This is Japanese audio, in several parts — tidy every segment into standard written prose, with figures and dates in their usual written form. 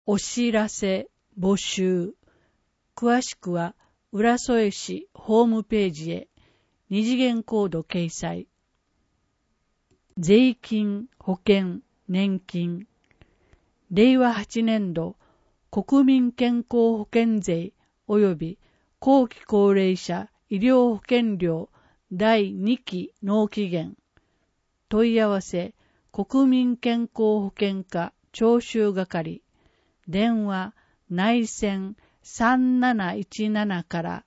お知らせ、募集。詳しくは、浦添市ホームページへ、二次元コード掲載。税金、保険、年金。令和8年度、国民健康保険税及び後期高齢者医療保険料第2期納期限。問い合わせ、国民健康保険課徴収係。電話、内線3717から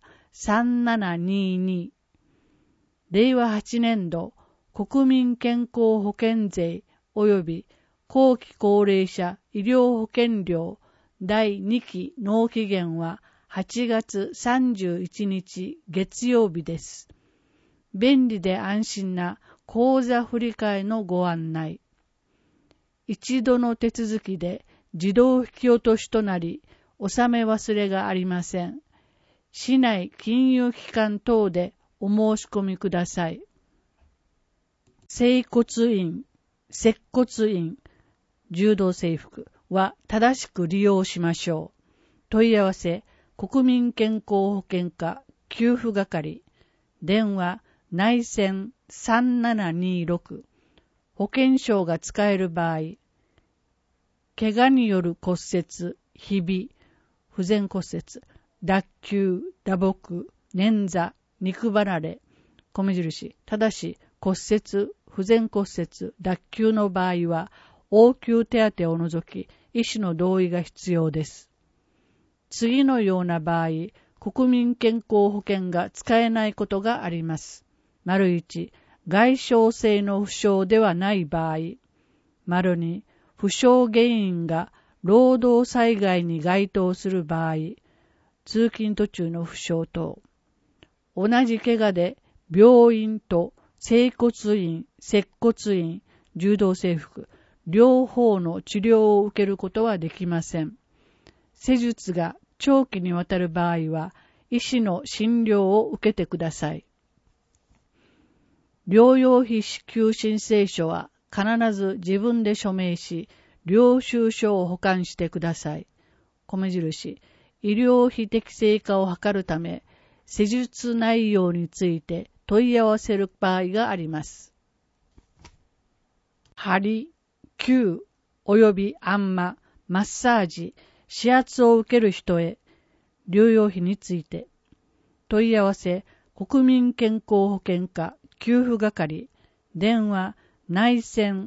3722。令和8年度、国民健康保険税及び後期高齢者医療保険料第2期納期限は8月31日月曜日です。便利で安心な口座振替のご案内。一度の手続きで自動引き落としとなり、納め忘れがありません。市内金融機関等でお申し込みください。整骨院、接骨院、柔道整復は正しく利用しましょう。問い合わせ、国民健康保険課給付係。電話、内線3726。保険証が使える場合、怪我による骨折、ひび、不全骨折、脱臼、打撲、捻挫、肉離れ、米印、ただし骨折、不全骨折、脱臼の場合は、応急手当を除き、医師の同意が必要です。次のような場合、国民健康保険が使えないことがあります。1、外傷性の負傷ではない場合。2、負傷原因が労働災害に該当する場合。通勤途中の負傷等。同じ怪我で病院と整骨院、接骨院、柔道整復、両方の治療を受けることはできません。施術が長期にわたる場合は、医師の診療を受けてください。療養費支給申請書は必ず自分で署名し、領収書を保管してください。米印、医療費適正化を図るため、施術内容について問い合わせる場合があります。針、灸及びあんま、マッサージ、指圧を受ける人へ、療養費について。問い合わせ、国民健康保険課給付係。電話、内線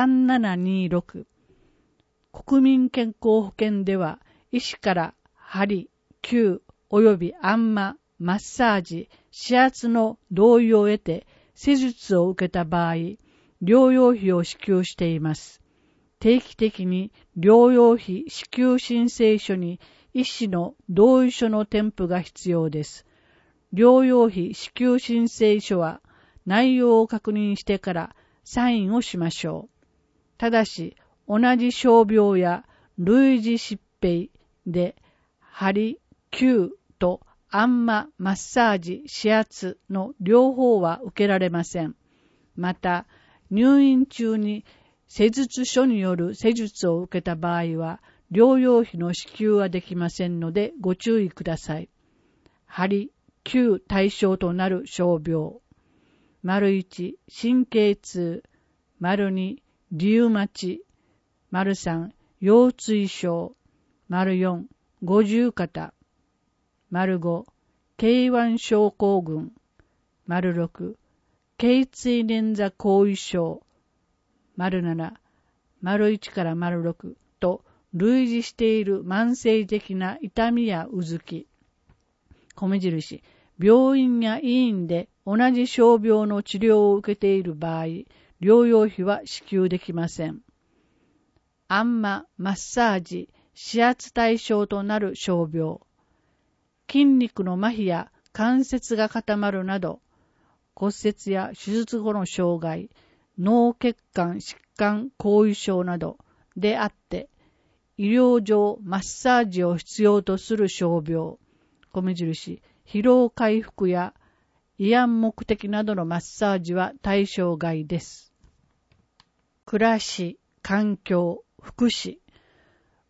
3726。国民健康保険では、医師から針、灸及びあんま、マッサージ、指圧の同意を得て施術を受けた場合、療養費を支給しています。定期的に療養費支給申請書に医師の同意書の添付が必要です。療養費支給申請書は内容を確認してからサインをしましょう。ただし、同じ傷病や類似疾病で針、灸とあんま、マッサージ、指圧の両方は受けられません。また、入院中に施術所による施術を受けた場合は、療養費の支給はできませんのでご注意ください。針、灸対象となる傷病。1、神経痛。2、リウマチ。3、腰椎症。4、五十肩。5、K1 症候群。6、頚椎捻挫後遺症。7、1から6と類似している慢性的な痛みやうずき。米印、病院や医院で同じ傷病の治療を受けている場合、療養費は支給できません。あんま、マッサージ、指圧対象となる傷病。筋肉の麻痺や関節が固まるなど、骨折や手術後の障害、脳血管疾患後遺症などであって、医療上マッサージを必要とする傷病、米印、疲労回復や慰安目的などのマッサージは対象外です。暮らし、環境、福祉。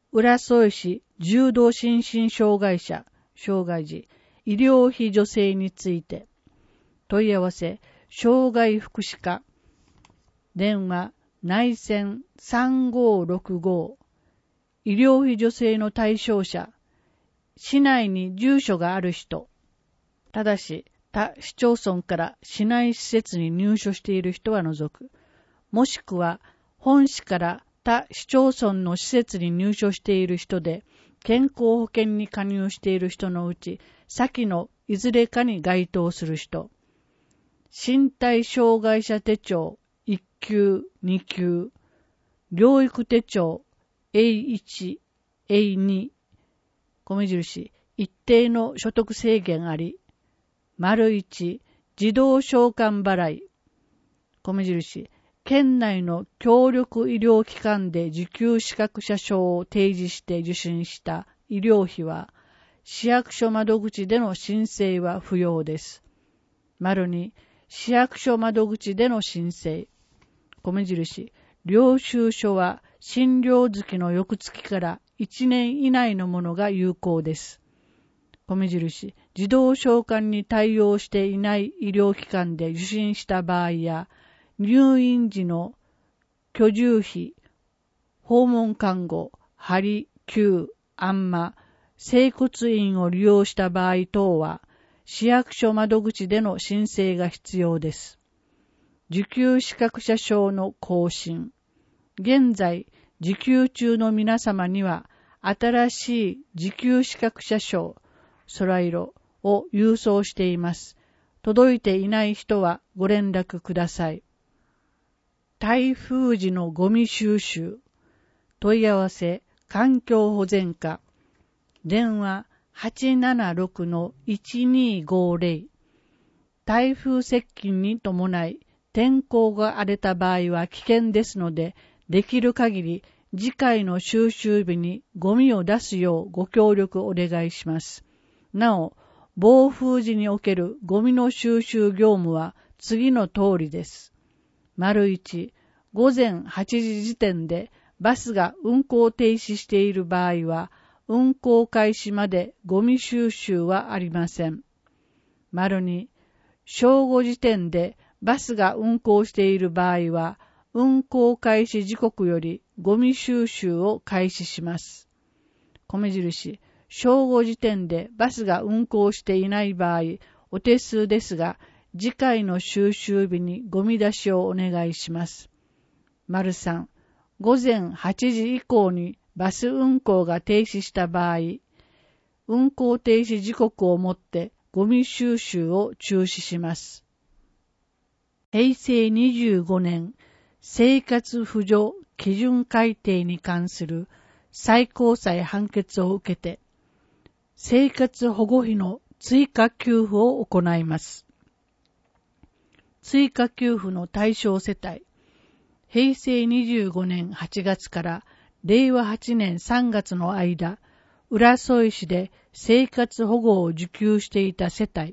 浦添市重度心身障害者、障害児、医療費助成について、問い合わせ、障害福祉課、電話、内線3565、医療費助成の対象者、市内に住所がある人、ただし他市町村から市内施設に入所している人は除く、もしくは本市から他市町村の施設に入所している人で、健康保険に加入している人のうち、先のいずれかに該当する人、身体障害者手帳1級、2級、療育手帳 A1、A2、米印、一定の所得制限あり、1、自動償還払い、米印、県内の協力医療機関で受給資格者証を提示して受診した医療費は、市役所窓口での申請は不要です。2、市役所窓口での申請、米印、領収書は診療月の翌月から1年以内のものが有効です。米印、自動償還に対応していない医療機関で受診した場合や、入院時の居住費、訪問看護、針、灸、あんま、整骨院を利用した場合等は、市役所窓口での申請が必要です。受給資格者証の更新。現在、受給中の皆様には、新しい受給資格者証、空色を郵送しています。届いていない人はご連絡ください。台風時のゴミ収集。問い合わせ、環境保全課。電話 876-1250。台風接近に伴い、天候が荒れた場合は危険ですので、できる限り次回の収集日にゴミを出すようご協力お願いします。なお、暴風時におけるゴミの収集業務は次の通りです。1、午前8時時点でバスが運行停止している場合は、運行開始までゴミ収集はありません。2、正午時点でバスが運行している場合は、運行開始時刻よりゴミ収集を開始します。米印、正午時点でバスが運行していない場合、お手数ですが、次回の収集日にゴミ出しをお願いします。3、午前8時以降にバス運行が停止した場合、運行停止時刻をもってゴミ収集を中止します。平成25年生活扶助基準改定に関する最高裁判決を受けて、生活保護費の追加給付を行います。追加給付の対象世帯、平成25年8月から令和8年3月の間、浦添市で生活保護を受給していた世帯、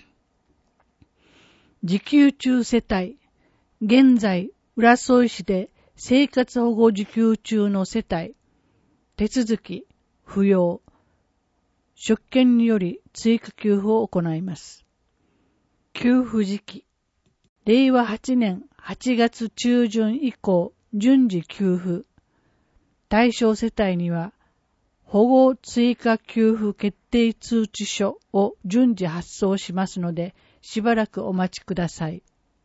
受給中世帯、現在浦添市で生活保護受給中の世帯、手続き、不要、職権により追加給付を行います。給付時期、令和8年8月中旬以降順次給付。対象世帯には保護追加給付決定通知書を順次発送しますので、しばらくお待ちください。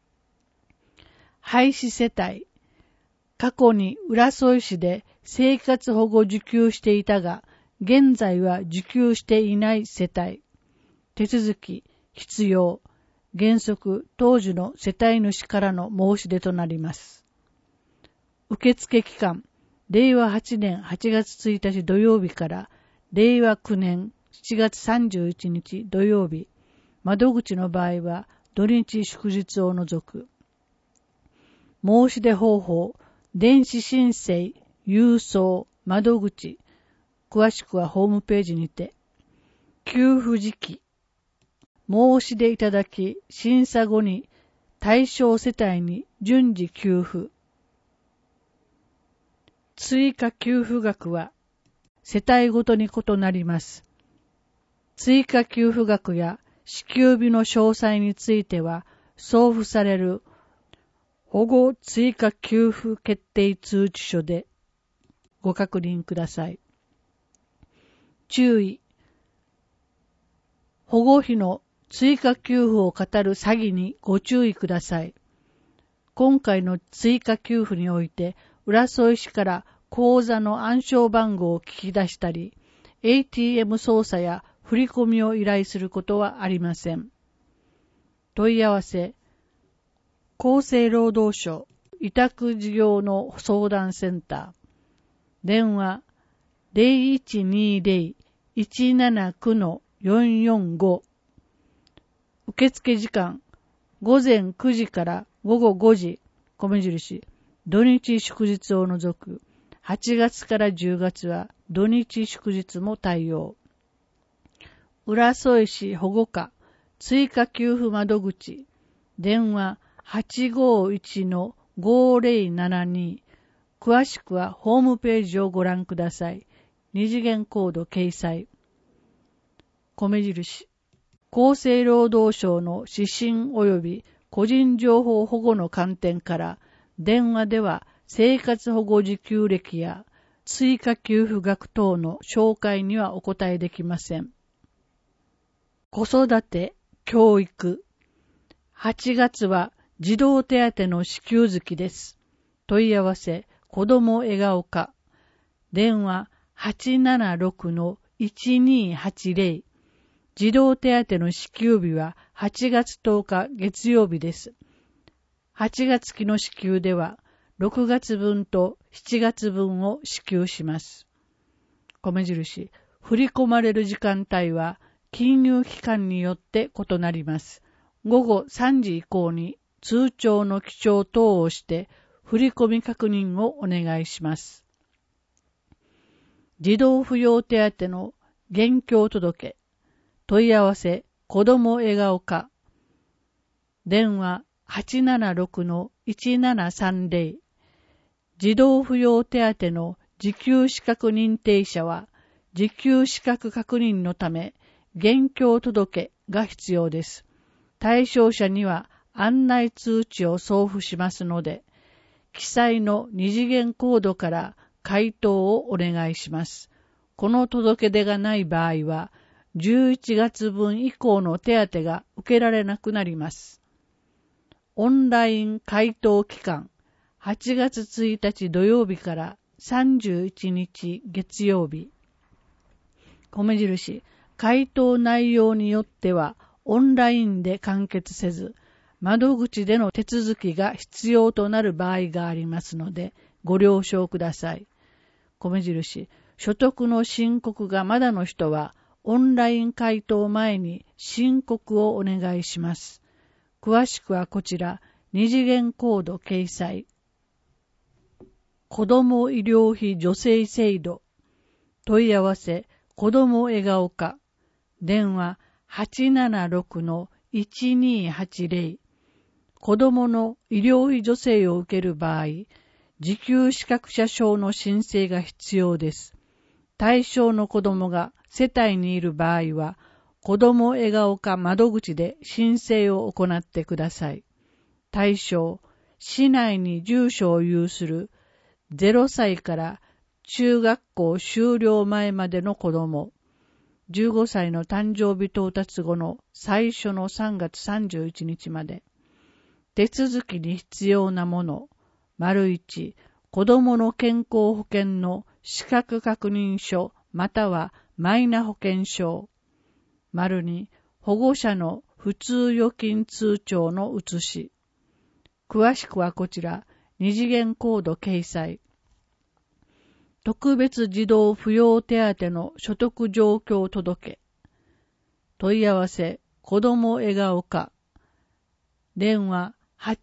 廃止世帯、過去に浦添市で生活保護受給していたが、現在は受給していない世帯、手続き、必要、原則当時の世帯主からの申し出となります。受付期間、令和8年8月1日土曜日から令和9年7月31日土曜日、窓口の場合は土日祝日を除く。申し出方法、電子申請、郵送、窓口、詳しくはホームページにて。給付時期、申し出いただき、審査後に対象世帯に順次給付。追加給付額は世帯ごとに異なります。追加給付額や支給日の詳細については、送付される保護追加給付決定通知書でご確認ください。注意。保護費の追加給付を語る詐欺にご注意ください。今回の追加給付において、浦添市から口座の暗証番号を聞き出したり、ATM 操作や振り込みを依頼することはありません。問い合わせ、厚生労働省委託事業の相談センター、電話 0120-179-445、受付時間午前9時から午後5時、米印、土日祝日を除く、8月から10月は土日祝日も対応。浦添市保護課追加給付窓口、電話 851-5072、詳しくはホームページをご覧ください。二次元コード掲載。米印、厚生労働省の指針及び個人情報保護の観点から、電話では生活保護受給歴や追加給付額等の紹介にはお答えできません。子育て、教育。8月は児童手当の支給月です。問い合わせ、子ども笑顔課。電話 876-1280。児童手当の支給日は8月10日月曜日です。8月期の支給では6月分と7月分を支給します。米印、振り込まれる時間帯は金融機関によって異なります。午後3時以降に通帳の記帳等をして振り込み確認をお願いします。児童扶養手当の現況届。問い合わせ、子ども笑顔課。電話 876-1730。児童扶養手当の受給資格認定者は、受給資格確認のため、現況届が必要です。対象者には案内通知を送付しますので、記載の二次元コードから回答をお願いします。この届け出がない場合は、11月分以降の手当が受けられなくなります。オンライン回答期間、8月1日土曜日から31日月曜日。米印、回答内容によってはオンラインで完結せず、窓口での手続きが必要となる場合がありますので、ご了承ください。米印、所得の申告がまだの人は、オンライン回答前に申告をお願いします。詳しくはこちら、二次元コード掲載。子ども医療費助成制度。問い合わせ、子ども笑顔課。電話 876-1280。子どもの医療費助成を受ける場合、受給資格者証の申請が必要です。対象の子どもが世帯にいる場合は、子ども笑顔課窓口で申請を行ってください。対象、市内に住所を有する0歳から中学校修了前までの子ども、15歳の誕生日到達後の最初の3月31日まで。手続きに必要なもの、1、子どもの健康保険の資格確認書またはマイナ保険証。2、保護者の普通預金通帳の写し。詳しくはこちら、二次元コード掲載。特別児童扶養手当の所得状況届。問い合わせ、子ども笑顔課。電話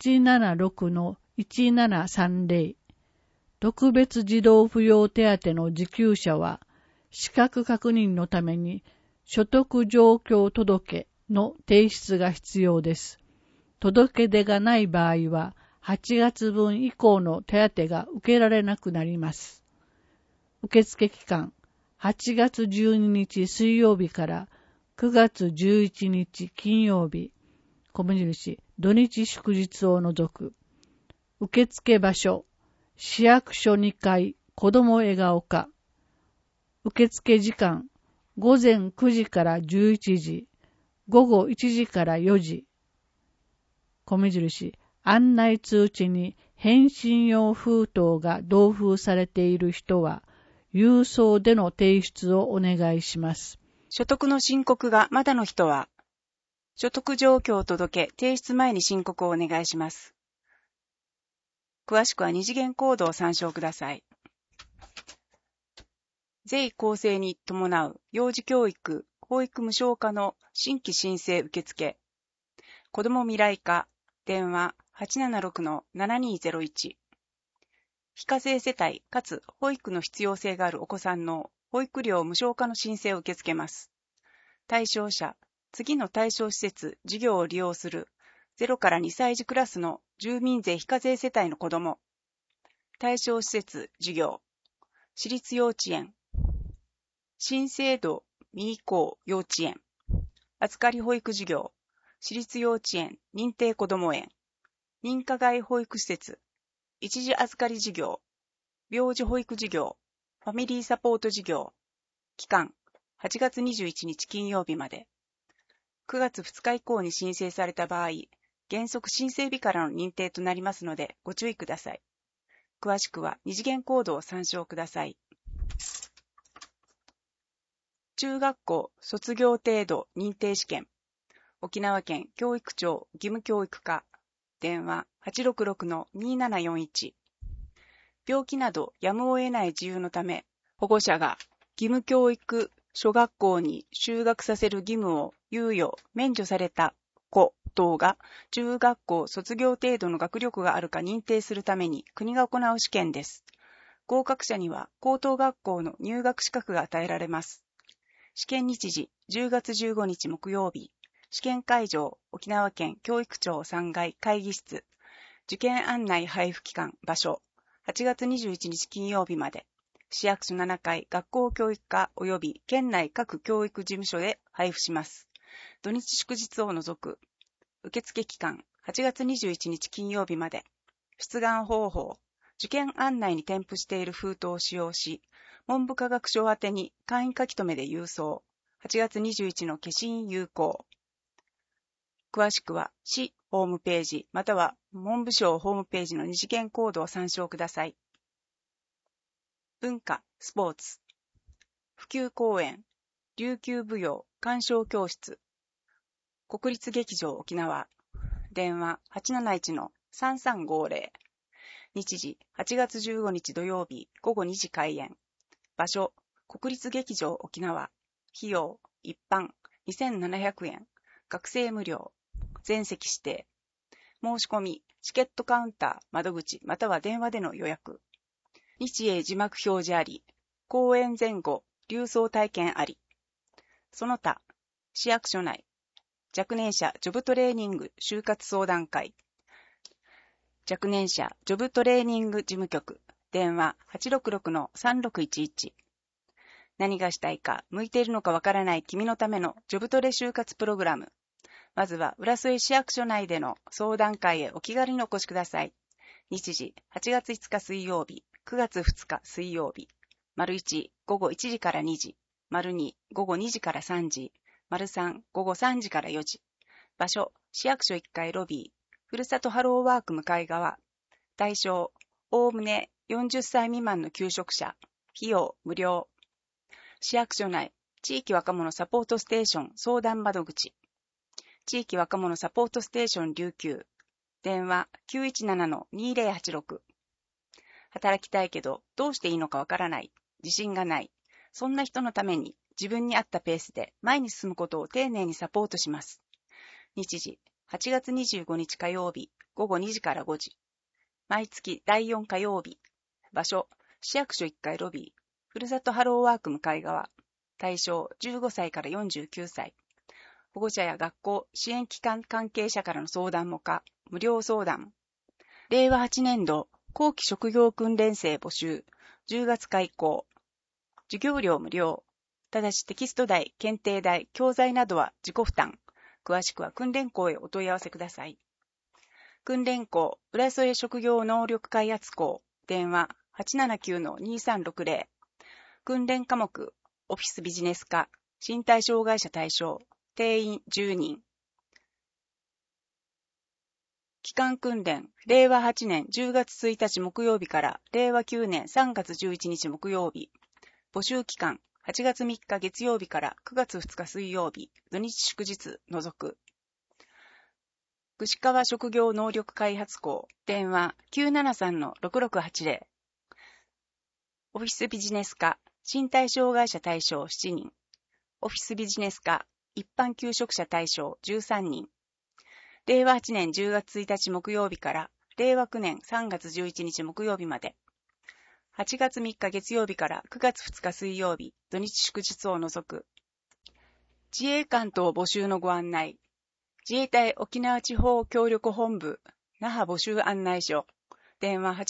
876-1730。特別児童扶養手当の受給者は、資格確認のために所得状況届の提出が必要です。届け出がない場合は、8月分以降の手当が受けられなくなります。受付期間、 8月12日水曜日から9月11日金曜日、米印、土日祝日を除く。受付場所、市役所2階、子ども笑顔課。受付時間、午前9時から11時、午後1時から4時。米印、案内通知に返信用封筒が同封されている人は、郵送での提出をお願いします。 所得の申告がまだの人は、所得状況を届け、提出前に申告をお願いします。詳しくは二次元コードを参照ください。税構成に伴う幼児教育、保育無償化の新規申請受付。子ども未来課、電話 876-7201。非課税世帯かつ保育の必要性があるお子さんの保育料無償化の申請を受け付けます。対象者、次の対象施設、事業を利用する0から2歳児クラスの住民税非課税世帯の子ども。対象施設、事業、私立幼稚園、新制度未移行幼稚園、預かり保育事業、私立幼稚園認定こども園、認可外保育施設、一時預かり事業、病児保育事業、ファミリーサポート事業、期間8月21日金曜日まで、9月2日以降に申請された場合、原則申請日からの認定となりますのでご注意ください。詳しくは二次元コードを参照ください。中学校卒業程度認定試験、沖縄県教育庁義務教育課、電話 866-2741。病気などやむを得ない自由のため、保護者が義務教育諸学校に就学させる義務を猶予・免除された子等が中学校卒業程度の学力があるか認定するために国が行う試験です。合格者には高等学校の入学資格が与えられます。試験日時10月15日木曜日。試験会場沖縄県教育庁3階会議室。受験案内配布期間場所8月21日金曜日まで。市役所7階学校教育課及び県内各教育事務所で配布します。土日祝日を除く。受付期間8月21日金曜日まで。出願方法。受験案内に添付している封筒を使用し、文部科学省宛てに簡易書き留めで郵送。8月21日の消印有効。詳しくは市ホームページまたは文部省ホームページの二次元コードを参照ください。文化・スポーツ。普及公演。琉球舞踊鑑賞教室。国立劇場沖縄。電話 871-3350。日時8月15日土曜日午後2時開演。場所国立劇場沖縄。費用一般2700円。学生無料。全席指定。申し込みチケットカウンター窓口または電話での予約。日英字幕表示あり。公演前後流送体験あり。その他市役所内若年者ジョブトレーニング就活相談会。若年者ジョブトレーニング事務局。電話 866-3611。何がしたいか、向いているのかわからない君のためのジョブトレ就活プログラム。まずは浦添市役所内での相談会へお気軽にお越しください。日時8月5日水曜日、9月2日水曜日。丸1、午後1時から2時。丸2、午後2時から3時。丸3、午後3時から4時。場所、市役所1階ロビー。ふるさとハローワーク向かい側。対象、おおむね40歳未満の求職者。費用無料。市役所内、地域若者サポートステーション相談窓口。地域若者サポートステーション琉球。電話 917-2086。働きたいけどどうしていいのかわからない。自信がない。そんな人のために自分に合ったペースで前に進むことを丁寧にサポートします。日時8月25日火曜日午後2時から5時。毎月第4火曜日。場所、市役所1階ロビー。ふるさとハローワーク向かい側。対象15歳から49歳。保護者や学校、支援機関関係者からの相談も可。無料相談。令和8年度後期職業訓練生募集。10月開講。 授業料無料。ただしテキスト代、検定代、教材などは自己負担。詳しくは訓練校へお問い合わせください。訓練校、浦添職業能力開発校、電話 879-2360。訓練科目、オフィスビジネス科、身体障害者対象、定員10人。期間訓練、令和8年10月1日木曜日から令和9年3月11日木曜日。募集期間、8月3日月曜日から9月2日水曜日、土日祝日除く。串川職業能力開発校、電話 973-6680。オフィスビジネス科、身体障害者対象7人。オフィスビジネス科、一般求職者対象13人。令和8年10月1日木曜日から令和9年3月11日木曜日まで。8月3日月曜日から9月2日水曜日、土日祝日を除く。自衛官等募集のご案内。自衛隊沖縄地方協力本部、那覇募集案内所。電話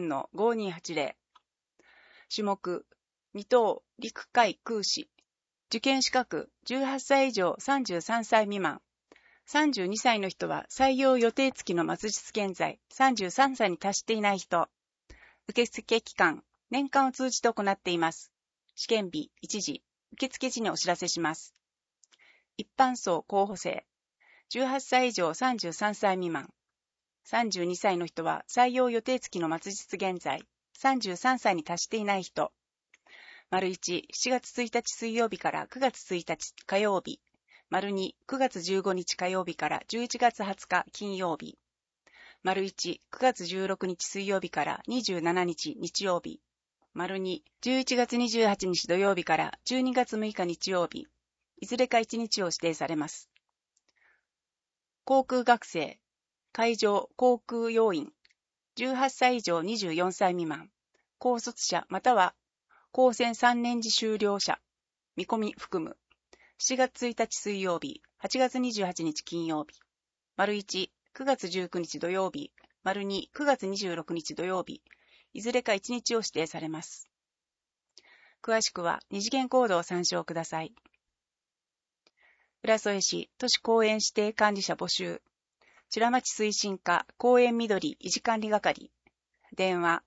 863-5280。種目、2等陸海空士。受験資格、18歳以上33歳未満。32歳の人は採用予定付きの末日現在、33歳に達していない人。受付期間、年間を通じて行っています。試験日、1時、受付時にお知らせします。一般層候補生。18歳以上33歳未満。32歳の人は採用予定付きの末日現在、33歳に達していない人。丸1、7月1日水曜日から9月1日火曜日。丸2、9月15日火曜日から11月20日金曜日。丸1、9月16日水曜日から27日日曜日。丸2、11月28日土曜日から12月6日日曜日。いずれか1日を指定されます。航空学生、海上航空要員、18歳以上24歳未満、高卒者または高専3年次修了者、見込み含む。7月1日水曜日、8月28日金曜日。丸1、9月19日土曜日。丸2、9月26日土曜日。いずれか1日を指定されます。詳しくは二次元コードを参照ください。浦添市都市公園指定管理者募集。チラ町推進課公園緑維持管理係。電話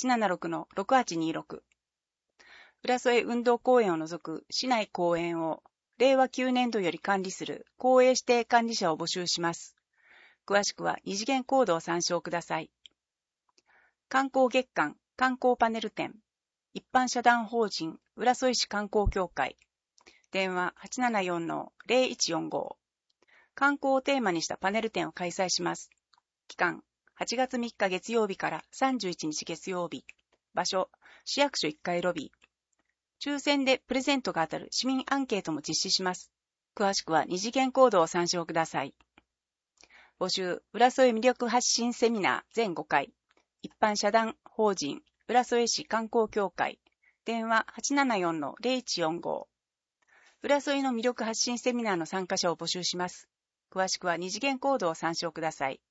876-6826。浦添運動公園を除く市内公園を令和9年度より管理する公営指定管理者を募集します。詳しくは二次元コードを参照ください。観光月間観光パネル展。一般社団法人浦添市観光協会。電話 874-0145。観光をテーマにしたパネル展を開催します。期間8月3日月曜日から31日月曜日。場所市役所1階ロビー。抽選でプレゼントが当たる市民アンケートも実施します。詳しくは二次元コードを参照ください。募集、浦添魅力発信セミナー全5回。一般社団法人、浦添市観光協会。電話 874-0145。浦添の魅力発信セミナーの参加者を募集します。詳しくは二次元コードを参照ください。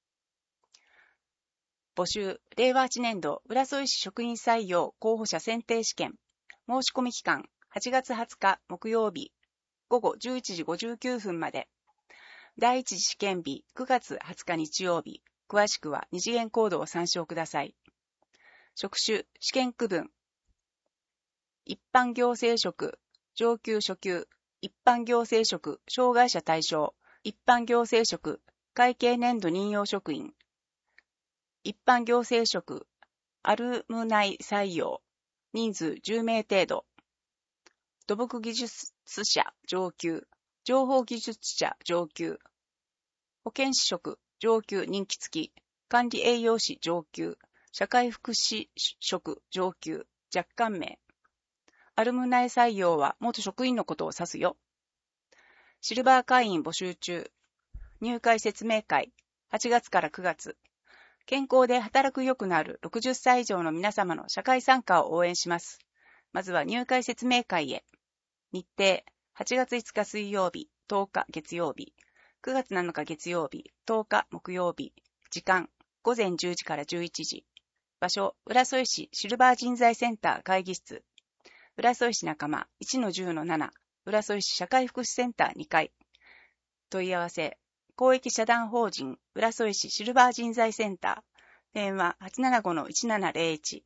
募集、令和8年度浦添市職員採用候補者選定試験。申し込み期間、8月20日木曜日、午後11時59分まで。第一次試験日、9月20日日曜日。詳しくは二次元コードを参照ください。職種、試験区分。一般行政職、上級初級、一般行政職、障害者対象、一般行政職、会計年度任用職員。一般行政職、アルムナイ採用。人数10名程度。土木技術者上級、情報技術者上級。保健師職上級任期付き、管理栄養士上級、社会福祉職上級、若干名。アルムナイ採用は元職員のことを指すよ。シルバー会員募集中。入会説明会、8月から9月。健康で働くよくなる60歳以上の皆様の社会参加を応援します。まずは入会説明会へ。日程、8月5日水曜日、10日月曜日、9月7日月曜日、10日木曜日。時間、午前10時から11時。場所、浦添市シルバー人材センター会議室。 浦添市仲間 1-10-7、浦添市社会福祉センター2階。問い合わせ、公益社団法人浦添市シルバー人材センター。電話 875-1701。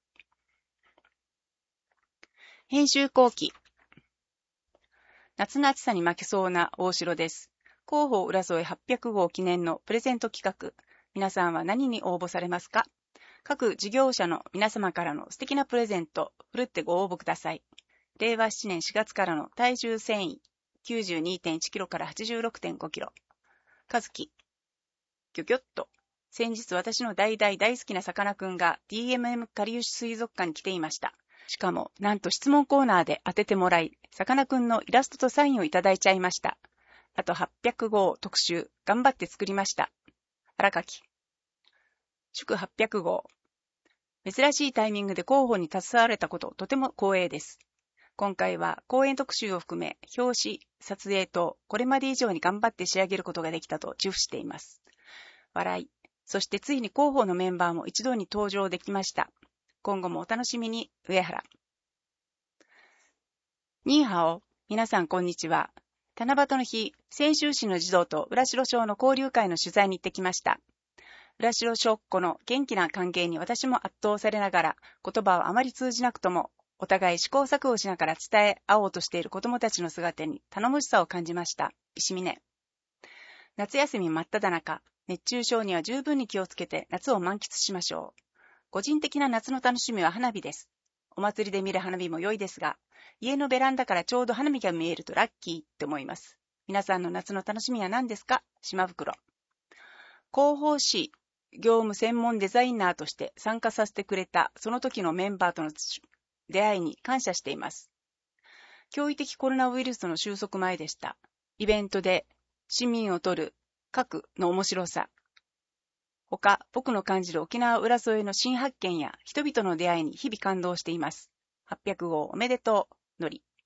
編集後期。夏の暑さに負けそうな大城です。広報浦添800号記念のプレゼント企画。皆さんは何に応募されますか？各事業者の皆様からの素敵なプレゼント、ふるってご応募ください。令和7年4月からの体重繊維 92.1 キロから 86.5 キロ。和樹。ギョギョッと。先日私の大好きなさかなクンが DMM かりゆし水族館に来ていました。しかも、なんと質問コーナーで当ててもらい、さかなクンのイラストとサインをいただいちゃいました。あと800号特集、頑張って作りました。荒垣。祝800号。珍しいタイミングで広報に携われたこと、とても光栄です。今回は講演特集を含め、表紙、撮影と、これまで以上に頑張って仕上げることができたと自負しています。笑い。そしてついに広報のメンバーも一度に登場できました。今後もお楽しみに、上原。ニーハオ。皆さんこんにちは。七夕の日、泉州市の児童と浦城小の交流会の取材に行ってきました。浦城小っ子の元気な歓迎に私も圧倒されながら、言葉はあまり通じなくとも、お互い試行錯誤しながら伝え合おうとしている子どもたちの姿に頼もしさを感じました。石峰。夏休み真っ只中、熱中症には十分に気をつけて夏を満喫しましょう。個人的な夏の楽しみは花火です。お祭りで見る花火も良いですが、家のベランダからちょうど花火が見えるとラッキーって思います。皆さんの夏の楽しみは何ですか？島袋。広報誌業務専門デザイナーとして参加させてくれたその時のメンバーとの出会いに感謝しています。驚異的コロナウイルスの収束前でした。イベントで市民を取る核の面白さ。他、僕の感じる沖縄浦添の新発見や人々の出会いに日々感動しています。800号おめでとう、のり。